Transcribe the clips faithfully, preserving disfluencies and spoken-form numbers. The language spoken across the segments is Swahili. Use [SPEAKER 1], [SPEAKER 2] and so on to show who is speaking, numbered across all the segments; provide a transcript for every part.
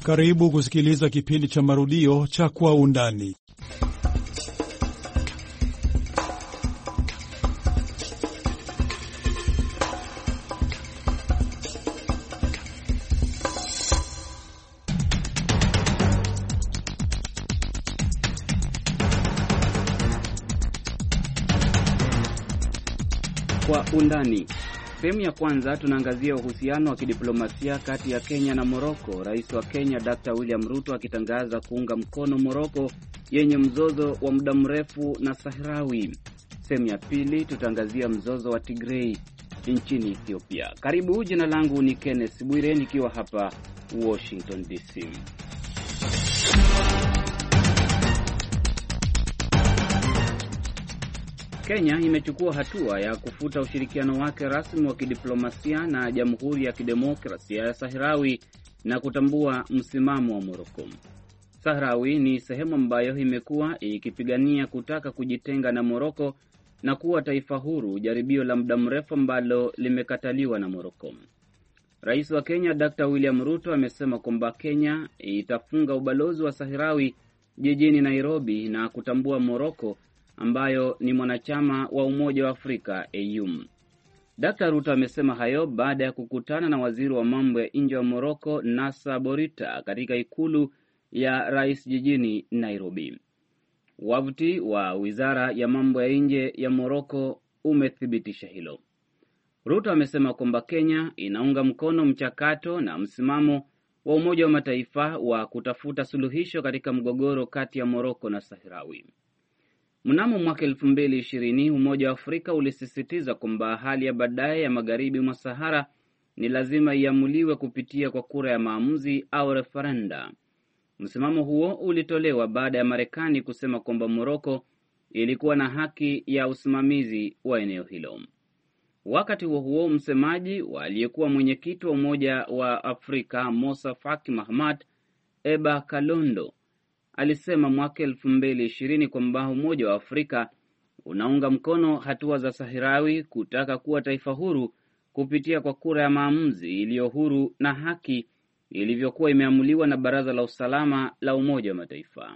[SPEAKER 1] Karibu kusikiliza kipindi cha marudio cha Kwa Undani.
[SPEAKER 2] Kwa Undani. Sehemu ya kwanza tunaangazia uhusiano wa kidiplomasia kati ya Kenya na Moroko. Rais wa Kenya Daktari William Ruto akitangaza kuunga mkono Moroko yenye mzozo wa muda mrefu na Sahrawi. Sehemu ya pili tutaangazia mzozo wa Tigray nchini Ethiopia. Karibu, jina langu ni Kenneth Bwire nikiwa hapa Washington D C. Kenya imechukua hatua ya kufuta ushirikiano wake rasmi wa kidiplomasia na Jamhuri ya Kidemokrasia ya Sahrawi na kutambua msimamo wa Moroko. Sahrawi ni sehemu ambayo imekuwa ikipigania kutaka kujitenga na Moroko na kuwa taifa huru, jaribio la muda mrefu ambalo limekataliwa na Moroko. Rais wa Kenya Daktari William Ruto amesema kwamba Kenya itafunga ubalozi wa Sahrawi jijini Nairobi na kutambua Moroko ambayo ni mwanachama wa Umoja wa Afrika A U. Daktari Ruto amesema hayo baada ya kukutana na waziri wa mambo ya nje wa Moroko Nasa Borita katika ikulu ya rais jijini Nairobi. Wavuti wa wizara ya mambo ya nje ya Moroko umethibitisha hilo. Ruto amesema kwamba Kenya inaunga mkono mchakato na msimamo wa Umoja wa Mataifa wa kutafuta suluhisho katika mgogoro kati ya Moroko na Sahrawi. Mnamo mwaka elfu mbili ishirini Umoja wa Afrika ulisisitiza kwamba hali ya baadaye ya magharibi mwa Sahara ni lazima iamuliwe kupitia kwa kura ya maamuzi au referenda. Msimamo huo ulitolewa baada ya Marekani kusema kwamba Moroko ilikuwa na haki ya usimamizi wa eneo hilo. Wakati huo huo, msemaji wa aliyekuwa mwenyekiti wa Umoja wa Afrika Musa Faki Mahamat Eba Kalondo alisema mwaka elfu mbili ishirini kwamba Umoja wa Afrika unaunga mkono hatua za Sahrawi kutaka kuwa taifa huru kupitia kwa kura ya maamuzi iliyo huru na haki ilivyokuwa imeamuliwa na Baraza la Usalama la Umoja wa Mataifa.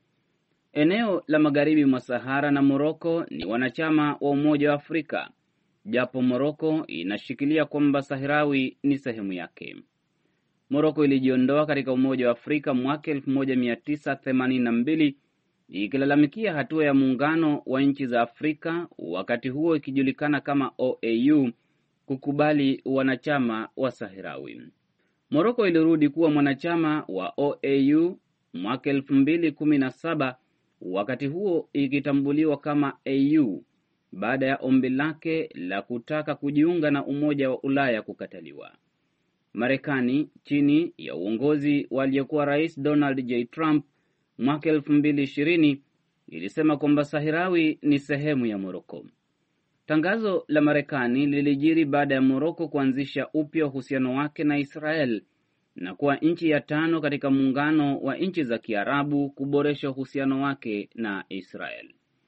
[SPEAKER 2] Eneo la magharibi mwa Sahara na Moroko ni wanachama wa Umoja wa Afrika, japo Moroko inashikilia kwamba Sahrawi ni sehemu yake. Moroko ilijiondoa katika Umoja wa Afrika mwaka elfu moja mia tisa themanini na mbili ikilalamikia hatua ya muungano wa nchi za Afrika, wakati huo ikijulikana kama O A U, kukubali wanachama wa Sahrawi. Moroko ilirudi kuwa mwanachama wa O A U mwaka elfu mbili kumi na saba, wakati huo ikitambuliwa kama A U baada ya ombi lake la kutaka kujiunga na Umoja wa Ulaya kukataliwa. Marekani chini ya uongozi wa aliyekuwa Rais Donald J Trump mwaka elfu mbili ishirini ilisema kwamba Sahrawi ni sehemu ya Moroko. Tangazo la Marekani lilijiri baada ya Moroko kuanzisha upya uhusiano wake na Israel na kuwa nchi ya tano katika muungano wa nchi za Kiarabu kuboresha uhusiano wake na Israel.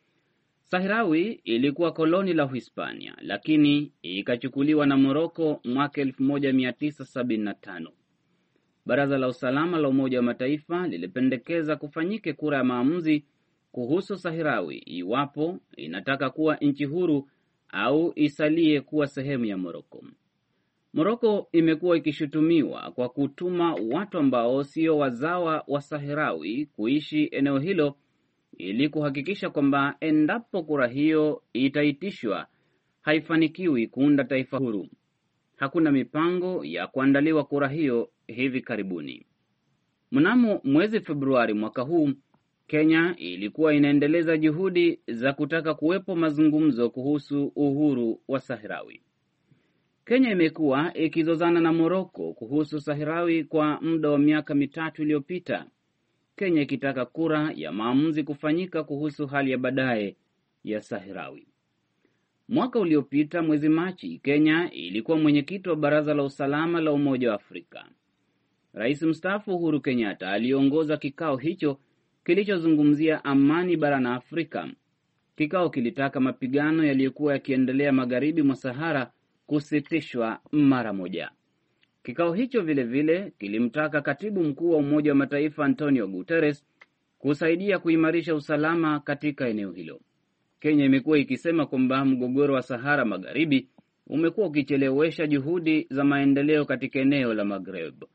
[SPEAKER 2] Sahrawi ilikuwa koloni la Uhispania, lakini ikachukuliwa na Moroko mwaka elfu moja mia tisa sabini na tano. Baraza la Usalama la Umoja wa Mataifa lilipendekeza kufanyike kura ya maamuzi kuhusu Sahrawi iwapo inataka kuwa nchi huru au isalie kuwa sehemu ya Moroko. Moroko imekuwa ikishutumiwa kwa kutuma watu ambao sio wazawa wa Sahrawi kuishi eneo hilo ili kuhakikisha kwamba endapo kura hiyo itaitishwa haifanikiwi kuunda taifa huru. Hakuna mipango ya kuandaliwa kura hiyo hivi karibuni. Mnamo mwezi Februari mwaka huu, Kenya ilikuwa inaendeleza juhudi za kutaka kuwepo mazungumzo kuhusu uhuru wa Sahrawi. Kenya imekuwa ikizozana na Moroko kuhusu Sahrawi kwa muda wa miaka mitatu iliyopita, Kenya ikitaka kura ya maamuzi kufanyika kuhusu hali ya baadaye ya Sahrawi. Mwaka uliopita mwezi Machi, Kenya ilikuwa mwenyekiti wa Baraza la Usalama la Umoja wa Afrika. Rais mstaafu Uhuru Kenyatta aliongoza kikao hicho kilichozungumzia amani barani Afrika. Kikao kilitaka mapigano yaliyokuwa yakiendelea magharibi mwa Sahara kusitishwa mara moja. Kikao hicho vile vile kilimtaka katibu mkuu wa Umoja wa Mataifa Antonio Guterres kusaidia kuimarisha usalama katika eneo hilo. Kenya imekuwa ikisema kwamba mgogoro wa Sahara Magharibi umekuwa ukichelewesha juhudi za maendeleo katika eneo la Maghreb.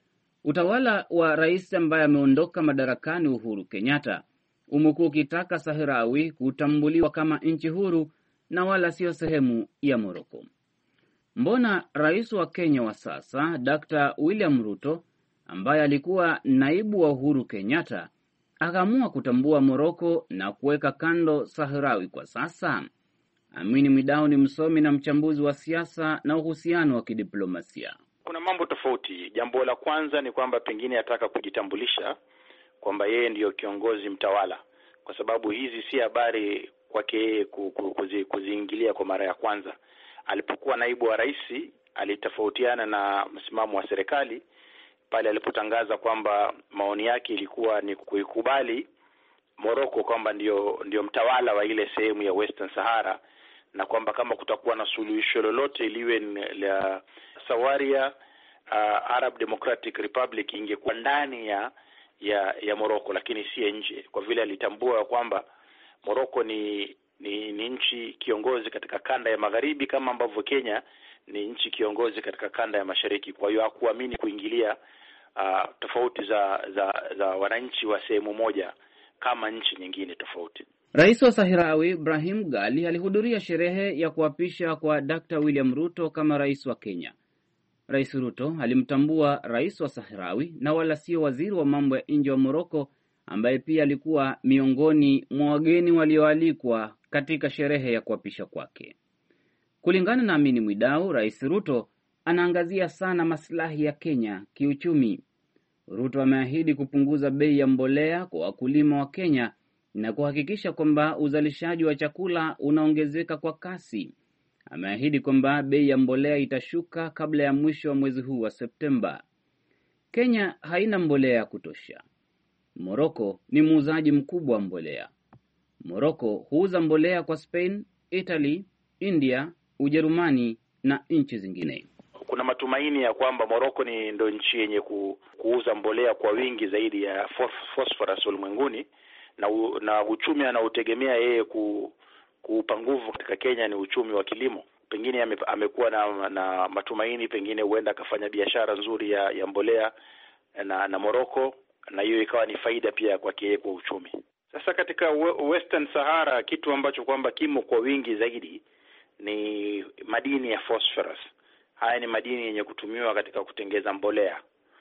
[SPEAKER 2] Utawala wa rais ambaye ameondoka madarakani Uhuru Kenyatta umekuwa ukitaka Sahrawi kutambuliwa kama nchi huru na wala sio sehemu ya Morocco. Mbona rais wa Kenya wa sasa Daktari William Ruto ambaye alikuwa naibu wa Uhuru Kenyatta akaamua kutambua Morocco na kuweka kando Sahrawi kwa sasa? Amini Mwidau ni msomi na mchambuzi wa siasa na uhusiano wa kidiplomasia.
[SPEAKER 3] Kuna mambo tofauti. Jambo la kwanza ni kwamba pengine ataka kujitambulisha kwamba yeye ndiyo kiongozi mtawala, kwa sababu hizi si habari kwake yeye kuzi, kuziingilia kwa mara ya kwanza. Alipokuwa naibu wa rais alitofautiana na msimamo wa serikali pale alipotangaza kwamba maoni yake ilikuwa ni kuikubali Morocco kwamba ndio ndio mtawala wa ile sehemu ya Western Sahara, na kwamba kama kutakuwa na suluhisho lolote liwe la Sawaria uh, Arab Democratic Republic ingekuwa ndani ya ya ya Morocco, lakini si nje, kwa vile alitambua kwamba Morocco ni ni, ni nchi kiongozi katika kanda ya magharibi kama ambavyo Kenya ni nchi kiongozi katika kanda ya mashariki. Kwa hiyo hakuamini kuingilia uh, tofauti za za za wananchi wa sehemu moja kama nchi nyingine tofauti.
[SPEAKER 2] Rais wa Sahrawi Ibrahim Gali alihudhuria sherehe ya kuapisha kwa Daktari William Ruto kama rais wa Kenya. Rais Ruto alimtambua rais wa Sahrawi na wala sio waziri wa mambo ya nje wa Morocco ambaye pia alikuwa miongoni mwa wageni walioalikwa katika sherehe ya kuapisha kwake. Kulingana na Amini Mwidau, Rais Ruto anaangazia sana maslahi ya Kenya kiuchumi. Ruto ameahidi kupunguza bei ya mbolea kwa wakulima wa Kenya na kuhakikisha kwamba uzalishaji wa chakula unaongezeka kwa kasi. Ameahidi kwamba bei ya mbolea itashuka kabla ya mwisho wa mwezi huu wa Septemba. Kenya haina mbolea ya kutosha. Morocco ni muuzaji mkubwa wa mbolea. Morocco huuza mbolea kwa Spain, Italy, India, Ujerumani na nchi zingine.
[SPEAKER 3] Kuna matumaini ya kwamba Morocco ni ndio nchi yenye ku, kuuza mbolea kwa wingi zaidi ya phosphorus ulimwenguni, na u, na uchumi anaotegemea yeye ku kuupa nguvu katika Kenya ni uchumi wa kilimo. Pengine ame, amekuwa na, na matumaini pengine huenda akafanya biashara nzuri ya, ya mbolea na na Morocco, na hiyo ikawa ni faida pia kwa yeye kwa uchumi. Sasa katika Western Sahara kitu ambacho kwamba kimo kwa wingi zaidi ni madini ya phosphorus. Haya ni madini yenye kutumiwa katika kutengeza mbolea,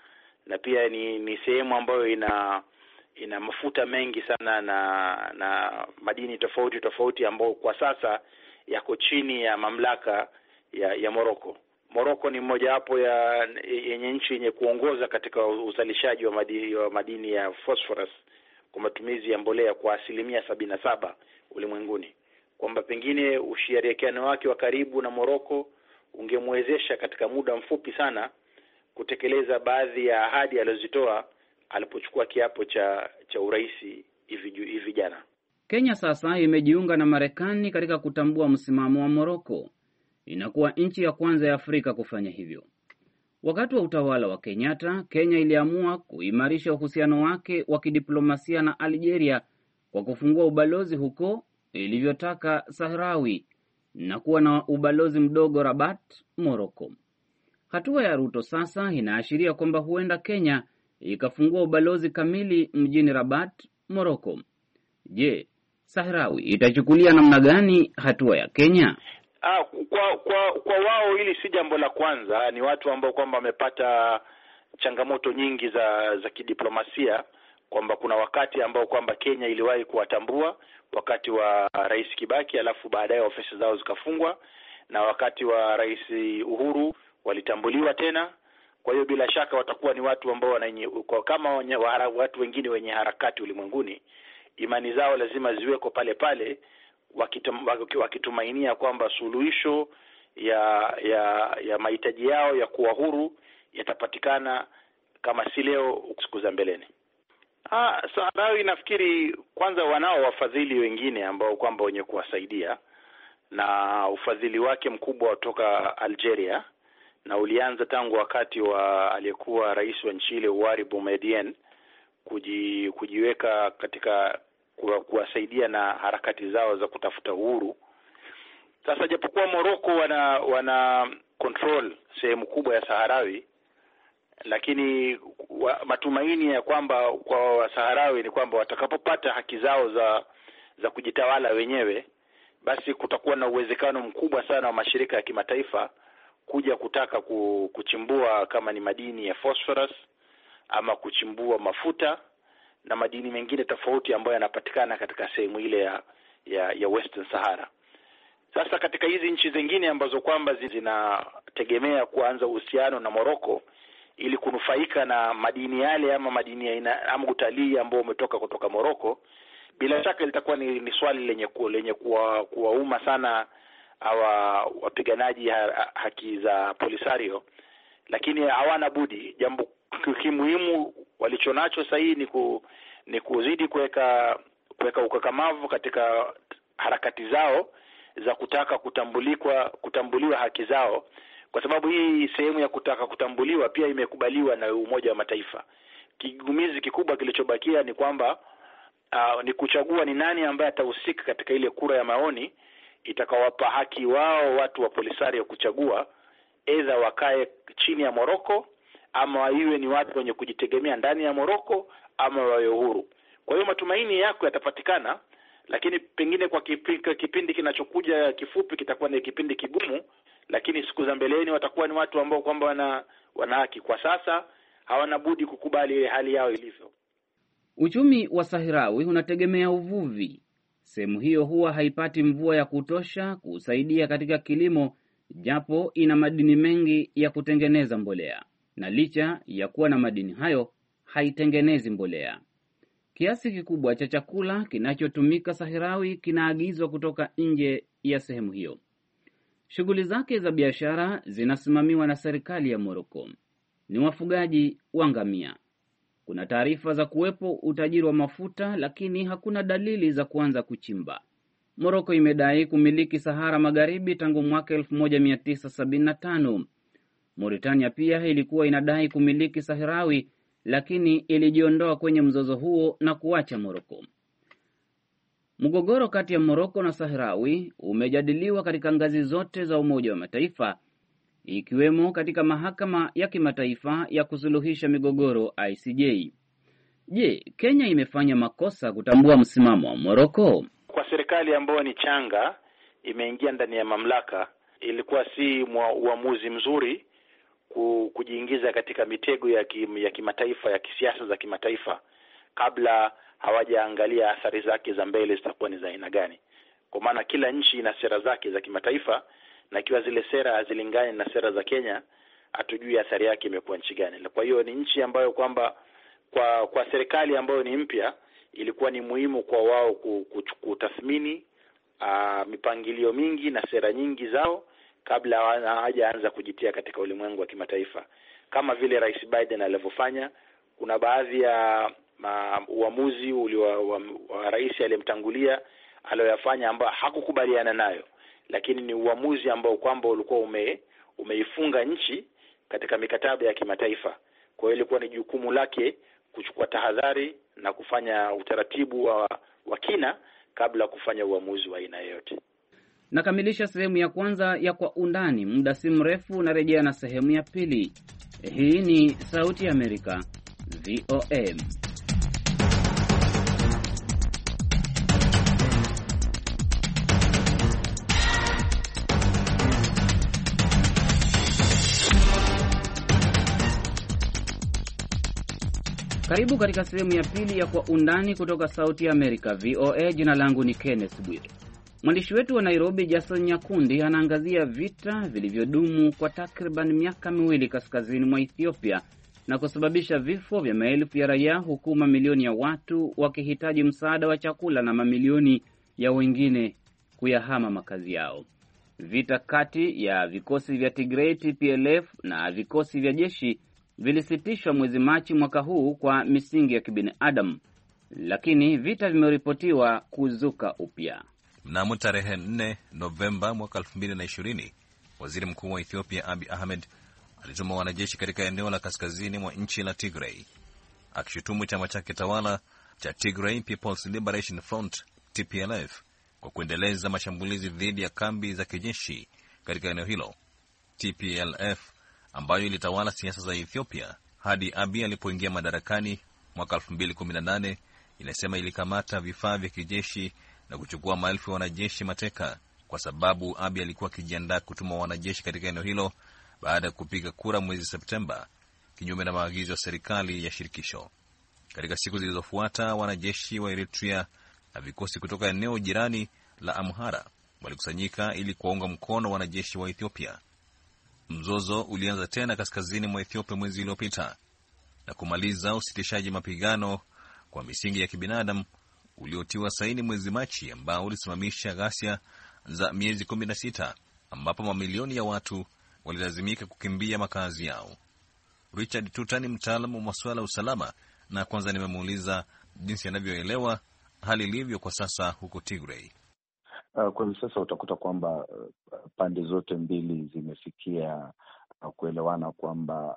[SPEAKER 3] na pia ni ni sehemu ambayo ina ina mafuta mengi sana na na madini tofauti tofauti ambayo kwa sasa yako chini ya mamlaka ya ya Morocco. Morocco ni mmoja wapo ya yenye nchi yenye kuongoza katika uzalishaji wa madini, wa madini ya phosphorus kwa matumizi ya mbolea kwa asilimia sabini na saba ulimwenguni. Kwamba pengine ushirikiano wake wa karibu na Morocco ungemwezesha katika muda mfupi sana kutekeleza baadhi ya ahadi alizozitoa alipochukua kiapo cha cha urais hivi hivi jana.
[SPEAKER 2] Kenya sasa imejiunga na Marekani katika kutambua msimamo wa Morocco. Inakuwa nchi ya kwanza ya Afrika kufanya hivyo. Wakati wa utawala wa Kenyatta, Kenya iliamua kuimarisha uhusiano wake wa kidiplomasia na Algeria kwa kufungua ubalozi huko ilivyotaka Sahrawi na kuwa na ubalozi mdogo Rabat, Morocco. Hatua ya Ruto sasa inaashiria kwamba huenda Kenya ikafungua ubalozi kamili mjini Rabat, Morocco. Je, Sahrawi itachukulia namna gani hatua ya Kenya?
[SPEAKER 3] Ah, kwa kwa kwa wao hili si jambo la kwanza. Ni watu ambao kwamba wamepata changamoto nyingi za za kidiplomasia, kwamba kuna wakati ambao kwamba Kenya iliwahi kuwatambua wakati wa Rais Kibaki, alafu baadaye ofisi zao zikafungwa, na wakati wa Rais Uhuru walitambuliwa tena. Kwa hiyo bila shaka watakuwa ni watu ambao wananye, kama wenye, watu wengine wenye harakati ulimwenguni, imani zao lazima ziweko pale pale, wakitum, wakitumainia kwamba suluhisho ya ya ya mahitaji yao ya kuwa huru yatapatikana kama si leo, siku za mbeleni. Ah, Sahrawi nafikiri kwanza wanao wafadhili wengine ambao kwamba wenye kuwasaidia, na ufadhili wake mkubwa kutoka Algeria, na ulianza tangu wakati wa aliyekuwa rais wa nchi ile Ouari Boumediene kuji, kujiweka katika kuwasaidia na harakati zao za kutafuta uhuru. Sasa japokuwa Morocco wana wana control sehemu kubwa ya Saharawi, lakini wa, matumaini ya kwamba kwa Wasaharawi ni kwamba watakapopata haki zao za za kujitawala wenyewe, basi kutakuwa na uwezekano mkubwa sana wa mashirika ya kimataifa kuja kutaka kuchimbua kama ni madini ya phosphorus ama kuchimbua mafuta na madini mengine tofauti ambayo yanapatikana katika sehemu ile ya, ya ya Western Sahara. Sasa katika hizi nchi zingine ambazo kwamba zinategemea kuanza uhusiano na Morocco ili kunufaika na madini yale ama madini ya ama utalii ambao umetoka kutoka Morocco, bila shaka litakuwa ni, ni swali lenye ku, lenye kuwa kuwauma sana hawa wapiganaji ha, haki za Polisario, lakini hawana budi. Jambo muhimu walichonacho sasa ni ku, ni kuzidi kuweka kuweka ukakamavu katika harakati zao za kutaka kutambulikwa kutambuliwa haki zao, kwa sababu hii sehemu ya kutaka kutambuliwa pia imekubaliwa na Umoja wa Mataifa. Kigumizi kikubwa kilichobakia ni kwamba uh, ni kuchagua ni nani ambaye atahusika katika ile kura ya maoni itakawapa haki wao watu wa Polisario kuchagua aidha wakae chini ya Morocco ama iwe ni watu wenye kujitegemea ndani ya Morocco ama wawe huru. Kwa hiyo matumaini yako yatapatikana, lakini pengine kwa kipindi, kipindi kinachokuja kifupi kitakuwa ni kipindi kigumu, lakini siku za mbeleni watakuwa ni watu ambao kwamba wana wana haki. Kwa sasa hawana budi kukubali ile hali yao ilivyo.
[SPEAKER 2] Uchumi wa Sahrawi unategemea uvuvi. Sehemu hiyo huwa haipati mvua ya kutosha kusaidia katika kilimo, japo ina madini mengi ya kutengeneza mbolea, na licha ya kuwa na madini hayo haitengenezi mbolea. Kiasi kikubwa cha chakula kinachotumika Sahrawi kinaagizwa kutoka nje ya sehemu hiyo. Shughuli zake za biashara zinasimamiwa na serikali ya Morocco. Ni wafugaji wa ngamia. Kuna taarifa za kuwepo utajiri wa mafuta, lakini hakuna dalili za kuanza kuchimba. Morocco imedai kumiliki Sahara Magharibi tangu mwaka elfu moja mia tisa sabini na tano. Mauritania pia ilikuwa inadai kumiliki Sahrawi, lakini ilijiondoa kwenye mzozo huo na kuacha Morocco. Mgogoro kati ya Morocco na Sahrawi umejadiliwa katika ngazi zote za Umoja wa Mataifa, ikiwemo katika mahakama ya kimataifa ya kusuluhisha migogoro I C J. Je, Kenya imefanya makosa kutambua msimamo wa Morocco?
[SPEAKER 3] Kwa serikali ambayo ni changa imeingia ndani ya mamlaka, ilikuwa si uamuzi mzuri kujiingiza katika mitego ya kim, ya kimataifa ya kisiasa za kimataifa kabla hawajaangalia athari zake za mbele zitakuwa ni za aina gani. Kwa maana kila nchi ina sera zake za kimataifa, na ikiwa zile sera hazilingani na sera za Kenya, hatujui athari yake imekuwa nchi gani. Kwa hiyo ni nchi ambayo kwamba kwa kwa serikali ambayo ni mpya ilikuwa ni muhimu kwa wao kutathmini uh, mipangilio mingi na sera nyingi zao kabla hawajaanza kujitia katika ulimwengu wa kimataifa. Kama vile Rais Biden alivyofanya, kuna baadhi ya ma, uamuzi wa, wa, wa rais aliyemtangulia aliyofanya ambao hakukubaliana nayo, lakini ni uamuzi ambao kwamba ulikuwa ume, umeifunga nchi katika mikataba ya kimataifa. Kwa hiyo ilikuwa ni jukumu lake kuchukua tahadhari na kufanya utaratibu wa, wa kina kabla kufanya uamuzi wa aina yoyote.
[SPEAKER 2] Nakamilisha sehemu ya kwanza ya Kwa Undani. Muda si mrefu narejea na sehemu ya pili. Hii ni Sauti ya Amerika, V O A. Karibu katika sehemu ya pili ya Kwa Undani kutoka Sauti ya Amerika, V O A. Jina langu ni Kenneth Bwire. Mwandishi wetu wa Nairobi, Jason Nyakundi, anaangazia vita vilivyodumu kwa takriban miaka miwili kaskazini mwa Ethiopia na kusababisha vifo vya maelfu ya raia, huku mamilioni ya watu wakihitaji msaada wa chakula na mamilioni ya wengine kuyahama makazi yao. Vita kati ya vikosi vya Tigray T P L F na vikosi vya jeshi vilisitishwa mwezi Machi mwaka huu kwa misingi ya kibinadamu, lakini vita vimeripotiwa kuzuka upya.
[SPEAKER 4] Mnamo tarehe nne Novemba mwaka elfu mbili na ishirini, Waziri Mkuu wa Ethiopia Abiy Ahmed alituma wanajeshi katika eneo la kaskazini mwa nchi la Tigray, akishutumu chama chake tawala cha Tigray People's Liberation Front T P L F kwa kuendeleza mashambulizi dhidi ya kambi za kijeshi katika eneo hilo. T P L F ambayo ilitawala siasa za Ethiopia hadi Abiy alipoingia madarakani mwaka elfu mbili kumi na nane inasema ilikamata vifaa vya kijeshi na kuchukua maelfu ya wanajeshi mateka kwa sababu Abiy alikuwa akijiandaa kutuma wanajeshi katika eneo hilo baada ya kupiga kura mwezi Septemba kinyume na maagizo ya serikali ya shirikisho. Katika siku zilizofuata, wanajeshi wa Eritrea na vikosi kutoka eneo jirani la Amhara walikusanyika ili kuwaunga mkono wanajeshi wa Ethiopia. Mzozo ulianza tena kaskazini mwa Ethiopia mwezi uliopita na kumaliza usitishaji mapigano kwa misingi ya kibinadamu uliotiwa saini mwezi Machi, ambao ulisimamisha ghasia za miezi kumi na sita ambapo mamilioni ya watu walilazimika kukimbia makazi yao. Richard Tuta ni mtaalamu wa masuala ya usalama, na kwanza nimemuuliza jinsi anavyoelewa hali ilivyo kwa sasa huko Tigray.
[SPEAKER 5] Uh, kwa hivi sasa utakuta kwamba uh, pande zote mbili zimefikia uh, kuelewana kwamba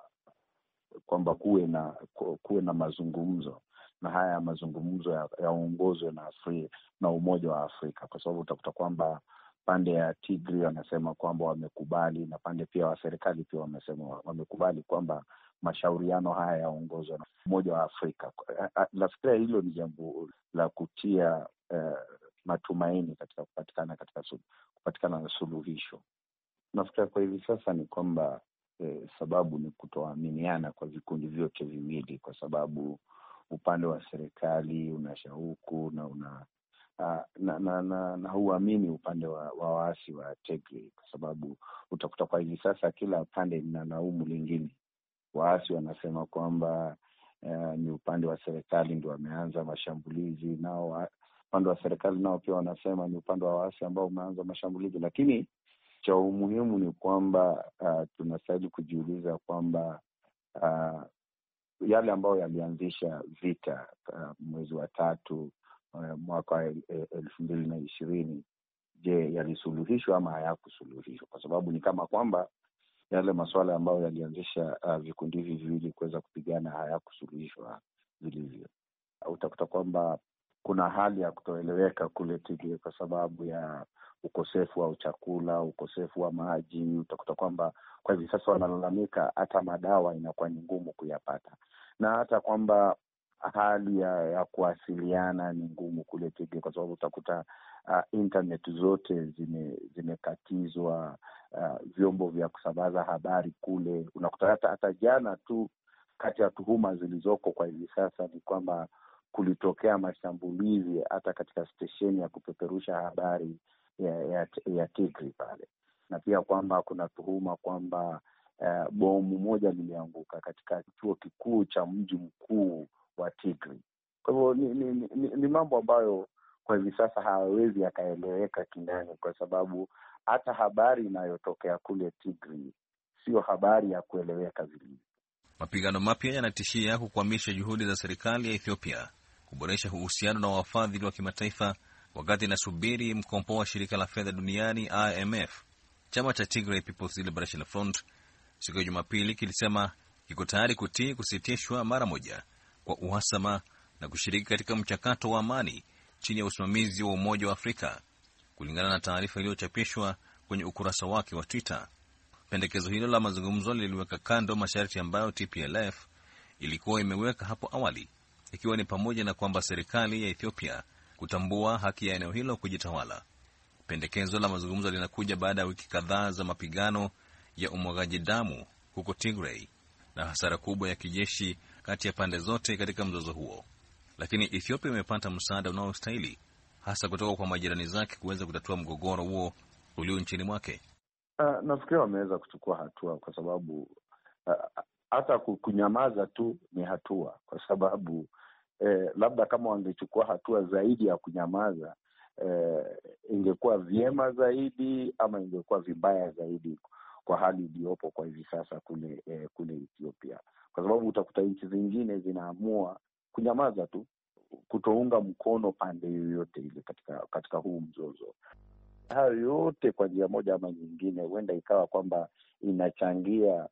[SPEAKER 5] kwamba kuwe na kuwe na mazungumzo, na haya mazungumzo yaongozwe ya na Afri, na Umoja wa Afrika, kwa sababu utakuta kwamba pande ya Tigray wanasema kwamba wamekubali, na pande pia wa serikali pia wamesema wamekubali kwamba mashauriano haya yaongozwe na Umoja wa Afrika. Nafikiri hilo ni jambo la kutia uh, matumaini katika kupatikana katika kupatikana na suluhisho. Nafikiri kwa hivi sasa ni kwamba eh, sababu ni kutoaminiana kwa vikundi vyote viwili, kwa sababu upande wa serikali una shauku na una uh, na na, na, na huamini upande wa, wa waasi wa Tigray, kwa sababu utakuta kwa hivi sasa kila pande linalaumu lingine. Waasi wanasema kwamba uh, ni upande wa serikali ndio wameanza mashambulizi, nao upande wa serikali nao pia wanasema ni upande wa waasi ambao umeanza mashambulizi. Lakini cha umuhimu ni kwamba uh, tunastahili kujiuliza kwamba uh, yale ambayo yalianzisha vita uh, mwezi wa tatu uh, mwaka wa elfu mbili na ishirini, je, yalisuluhishwa ama hayakusuluhishwa? Kwa sababu ni kama kwamba yale masuala ambayo yalianzisha uh, vikundi hivi viwili kuweza kupigana hayakusuluhishwa vilivyo. Uh, utakuta kwamba kuna hali ya kutoeleweka kule Tigray kwa sababu ya ukosefu wa chakula, ukosefu wa maji. Utakuta kwamba kwa hivi sasa wanalalamika hata madawa inakuwa ni ngumu kuyapata, na hata kwamba hali ya, ya kuwasiliana ni ngumu kule Tigray, kwa sababu utakuta uh, internet zote zime zimekatizwa, uh, vyombo vya kusambaza habari kule. Unakuta hata, hata jana tu, kati ya tuhuma zilizoko kwa hivi sasa ni kwamba kulitokea mashambulizi hata katika stesheni ya kupeperusha habari ya, ya, ya Tigray pale, na pia kwamba kuna tuhuma kwamba uh, bomu moja lilianguka katika chuo kikuu cha mji mkuu wa Tigray. Kwa hivyo ni, ni, ni, ni mambo ambayo kwa hivi sasa hawezi yakaeleweka kindani, kwa sababu hata habari inayotokea kule Tigray sio habari ya kueleweka vilivyo.
[SPEAKER 4] Mapigano mapya yanatishia kukwamisha juhudi za serikali ya Ethiopia kuboresha uhusiano na wafadhili wa kimataifa wakati inasubiri mkompo wa shirika la fedha duniani I M F. Chama cha Tigray People's Liberation Front siku ya Jumapili kilisema kiko tayari kutii kusitishwa mara moja kwa uhasama na kushiriki katika mchakato wa amani chini ya usimamizi wa Umoja wa Afrika, kulingana na taarifa iliyochapishwa kwenye ukurasa wake wa Twitter. Pendekezo hilo la mazungumzo liliweka kando masharti ambayo T P L F ilikuwa imeweka hapo awali, ikiwa ni pamoja na kwamba serikali ya Ethiopia kutambua haki ya eneo hilo kujitawala. Pendekezo la mazungumzo linakuja baada ya wiki kadhaa za mapigano ya umwagaji damu huko Tigray na hasara kubwa ya kijeshi kati ya pande zote katika mzozo huo. Lakini Ethiopia imepata msaada unaostahili, hasa kutoka kwa majirani zake, kuweza kutatua mgogoro huo ulio nchini mwake.
[SPEAKER 5] Uh, nafikiri wameweza kuchukua hatua, kwa sababu uh, hata kunyamaza tu ni hatua, kwa sababu eh, labda kama wangechukua hatua zaidi ya kunyamaza eh, ingekuwa vyema zaidi ama ingekuwa vibaya zaidi kwa hali iliyopo kwa hivi sasa kule eh, kule Ethiopia, kwa sababu utakuta nchi zingine zinaamua kunyamaza tu, kutounga mkono pande yoyote ile katika katika huu mzozo. Hayo yote kwa njia moja ama nyingine huenda ikawa kwamba inachangia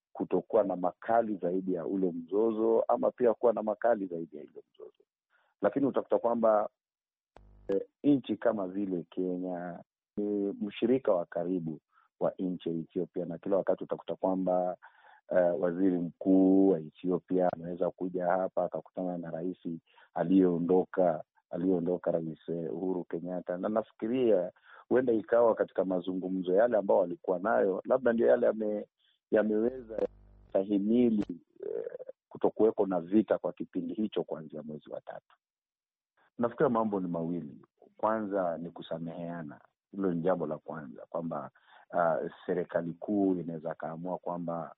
[SPEAKER 5] kutokuwa na makali zaidi ya ule mzozo, ama pia kuwa na makali zaidi ya ile mzozo. Lakini utakuta kwamba e, nchi kama vile Kenya ni mshirika wa karibu wa nchi ya Ethiopia, na kila wakati utakuta kwamba uh, waziri mkuu wa Ethiopia anaweza kuja hapa akakutana na rais aliyeondoka aliyeondoka Rais Uhuru Kenyatta, na nafikiria huenda ikawa katika mazungumzo yale ambao walikuwa nayo, labda ndio yale yame, yameweza stahimili uh, kutokuweko na vita kwa kipindi hicho kuanzia mwezi wa tatu. Nafikiri mambo ni mawili. Kwanza ni kusameheana. Hilo ni jambo la kwanza, kwamba uh, serikali kuu inaweza kaamua kwamba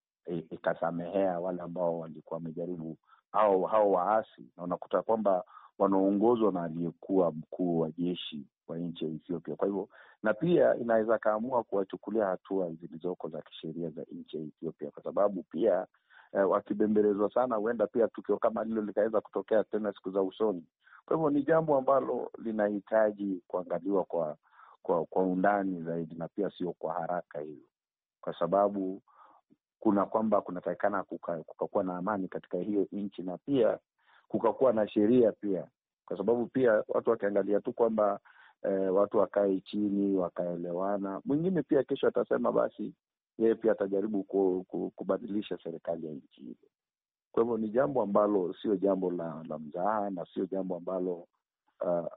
[SPEAKER 5] ikasamehea wale ambao walikuwa wamejaribu, au hao waasi, na unakuta kwamba wanaongozwa na aliyekuwa mkuu wa jeshi wa nchi ya Ethiopia. Kwa hivyo, na pia inaweza kaamua kuwachukulia hatua zilizoko za kisheria za nchi ya Ethiopia, kwa sababu pia eh, wakibembelezwa sana, huenda pia tukio kama hilo likaweza kutokea tena siku za usoni. Kwa hivyo ni jambo ambalo linahitaji kuangaliwa kwa kwa kwa undani zaidi, na pia sio kwa haraka hivyo, kwa sababu kuna kwamba kunatakikana kuka, kukakuwa na amani katika hiyo nchi, na pia kukakuwa na sheria pia, kwa sababu pia watu wakiangalia tu kwamba eh, watu wakae chini wakaelewana, mwingine pia kesho atasema basi yeye pia atajaribu ku, ku, kubadilisha serikali ya nchi hiyo. Kwa hivyo ni jambo ambalo sio jambo la, la mzaha, na sio jambo ambalo uh,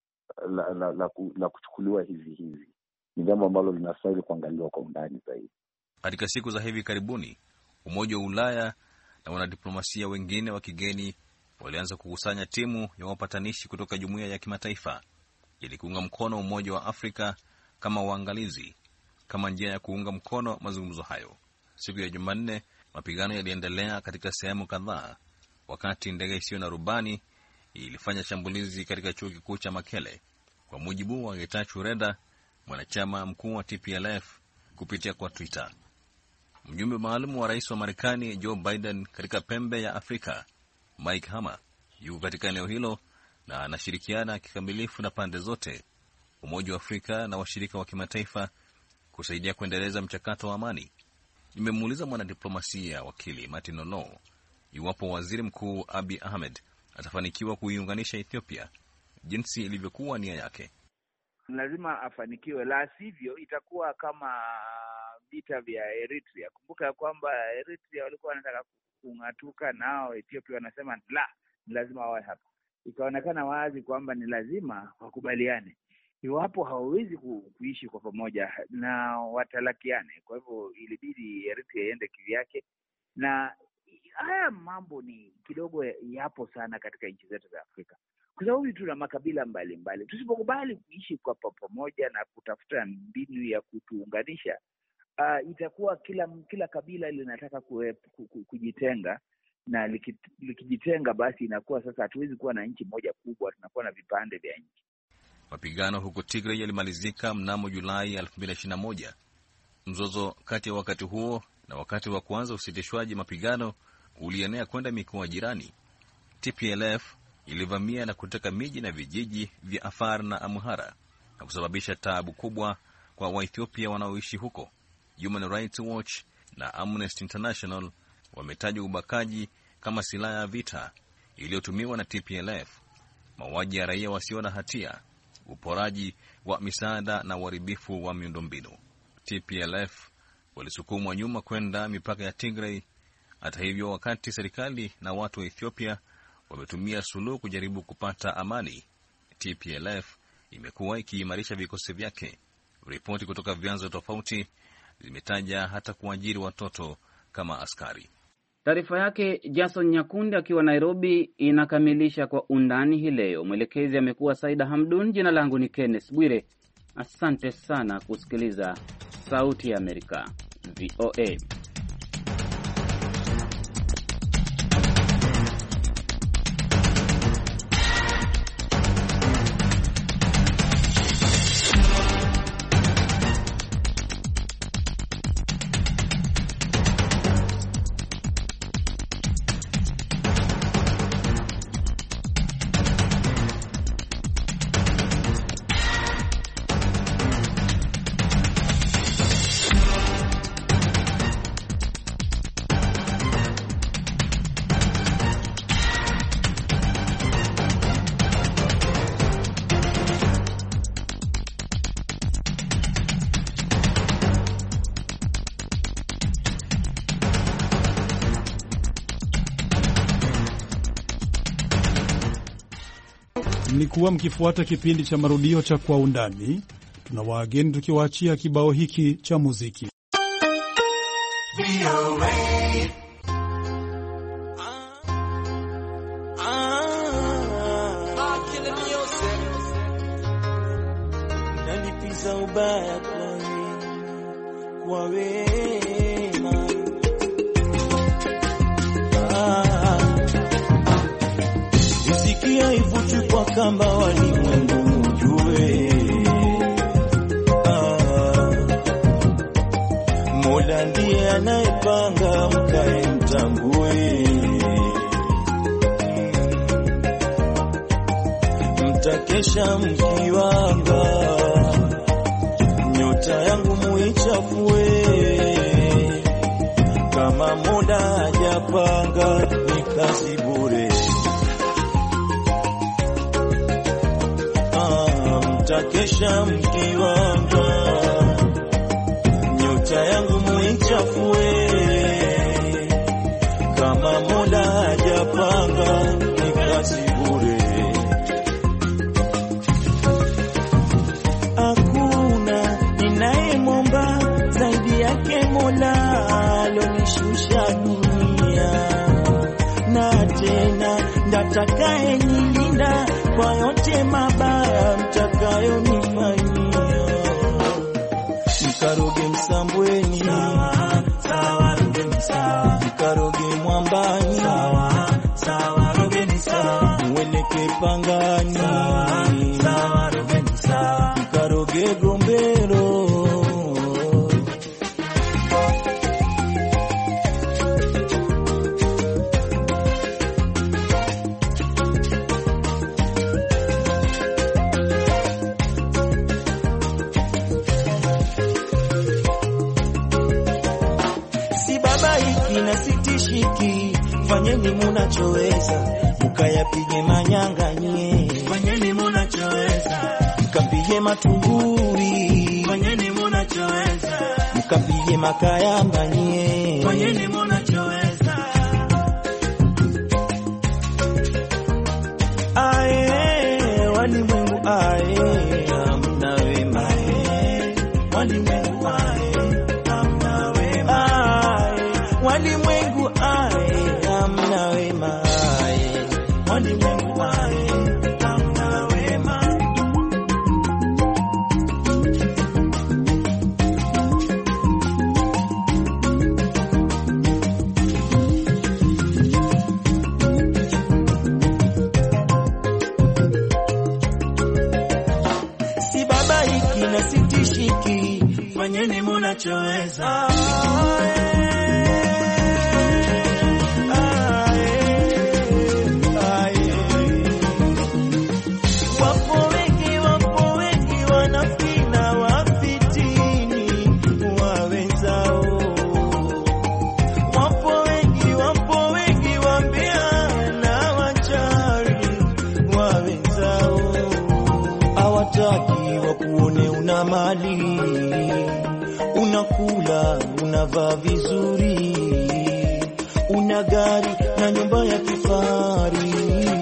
[SPEAKER 5] la, la, la, la kuchukuliwa hivi hivi. Ni jambo ambalo linastahili kuangaliwa kwa undani zaidi.
[SPEAKER 4] Katika siku za hivi karibuni, Umoja wa Ulaya na wanadiplomasia wengine wa kigeni walianza kukusanya timu ya wapatanishi kutoka jumuiya ya kimataifa ili kuunga mkono Umoja wa Afrika kama waangalizi, kama njia ya kuunga mkono mazungumzo hayo. Siku ya Jumanne, mapigano yaliendelea katika sehemu kadhaa, wakati ndege isiyo na rubani ilifanya shambulizi katika chuo kikuu cha Makele, kwa mujibu wa Getachew Reda, mwanachama mkuu wa T P L F, kupitia kwa Twitter. Mjumbe maalum wa rais wa Marekani Joe Biden katika pembe ya Afrika, Mike Hammer, yuko katika eneo hilo na anashirikiana kikamilifu na pande zote, Umoja wa Afrika na washirika wa kimataifa, kusaidia kuendeleza mchakato wa amani. Nimemuuliza mwanadiplomasia wakili Martin Olo iwapo waziri mkuu Abiy Ahmed atafanikiwa kuiunganisha Ethiopia jinsi ilivyokuwa nia yake.
[SPEAKER 6] Lazima afanikiwe, la sivyo itakuwa kama vita vya Eritrea. Kumbuka ya kwamba Eritrea walikuwa wanataka kung'atuka, nao Ethiopia wanasema la, lazima wawe hapa. Ikaonekana wazi kwamba ni lazima wakubaliane. Iwapo hawawezi kuishi kwa pamoja na watalakiane. Kwa hivyo ilibidi Eritrea iende kivyake, na haya mambo ni kidogo yapo sana katika nchi zetu za Afrika, kwa sababu tuna makabila mbalimbali. Tusipokubali kuishi kwa pamoja na kutafuta mbinu ya kutuunganisha, uh, itakuwa kila kila kabila linataka kue, kujitenga, na likijitenga basi inakuwa sasa hatuwezi kuwa na nchi moja kubwa, tunakuwa na vipande vya nchi.
[SPEAKER 4] Mapigano huko Tigray yalimalizika mnamo Julai elfu mbili ishirini na moja. Mzozo kati ya wakati huo na wakati wa kuanza usitishwaji mapigano ulienea kwenda mikoa jirani. T P L F ilivamia na kuteka miji na vijiji vya Afar na Amhara na kusababisha taabu kubwa kwa Waethiopia wanaoishi huko. Human Rights Watch na Amnesty International wametaja ubakaji kama silaha ya vita iliyotumiwa na T P L F, mauaji ya raia wasio na hatia, uporaji wa misaada na uharibifu wa miundombinu. T P L F walisukumwa nyuma kwenda mipaka ya Tigray. Hata hivyo, wakati serikali na watu wa Ethiopia wametumia suluhu kujaribu kupata amani, T P L F imekuwa ikiimarisha vikosi vyake. Ripoti kutoka vyanzo tofauti zimetaja hata kuajiri watoto kama askari.
[SPEAKER 2] Taarifa yake Jason Nyakundi akiwa Nairobi inakamilisha kwa undani hii leo. Mwelekezi amekuwa Saida Hamdun. Jina langu ni Kenneth Bwire. Asante sana kusikiliza Sauti ya Amerika, V O A.
[SPEAKER 1] Mlikuwa mkifuata kipindi cha marudio cha Kwa Undani. Tuna waageni tukiwaachia kibao hiki cha muziki.
[SPEAKER 7] Nalipiza ubaya kwa wema, isikia ivuti kwa kamba walimwengu ujue. Mola ndiye anayepanga mkae mtambue. Mtakesha mkiwanga, nyota yangu muichafue. Kama Mola hajapanga ni kazi bure. Ah, mtakesha mkiwanga, nyota yangu muichafue. Kama Mola hajapanga ni kazi bure. Hakuna ninayemwomba zaidi yake Mola alonishusha dunia, na tena ndatakaye nilinda kwa yote mabaya mtakayonifanyia. Mkaroge Msambweni, sawa sawa, rogeni sawa. Mkaroge Mwambani, sawa sawa, rogeni sawa. Mweleke Pangani, sawa sawa, rogeni sawa. Mkaroge Gombero, na sitishiki. Fanyeni munachoweza, mukayapige manyanga nye. Fanyeni munachoweza, mukapige matunguri. Fanyeni munachoweza, mukapige makayamba nye. Fanyeni munachoweza. Ae, walimwengu ae, amna wema. Walimwengu ae, amna wema. Walimwengu ae, amna wema. Walimwengu ae, amna wema. Si baba hiki na sitishiki. Fanyeni munachoweza. Wakuone una mali, unakula, unavaa vizuri, una gari na nyumba ya kifahari.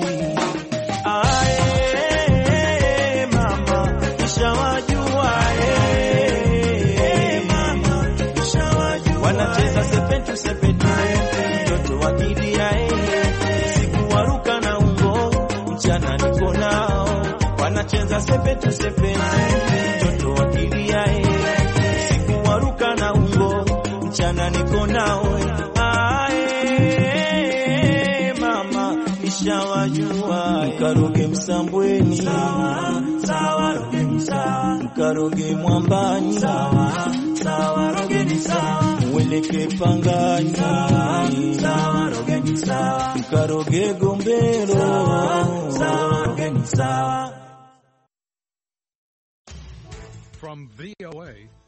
[SPEAKER 7] Ae mama, nishawajua. Ae mama, nishawajua. Wanacheza sepetu sepetu, mtoto wa kidia. Siku waruka na ungo, mchana niko nao. Wanacheza sepetu sepetu, mtoto wa kidia. Siku waruka na ungo, mchana niko nao. Ae mama, nishawajua. Mkaroge Msambweni, sawa sawa, rogeni sawa. Mkaroge Mwambani, sawa sawa, rogeni sawa. Mweleke Pangani, sawa sawa, rogeni sawa. Mkaroge Gombero, sawa sawa, rogeni sawa.
[SPEAKER 8] From V O A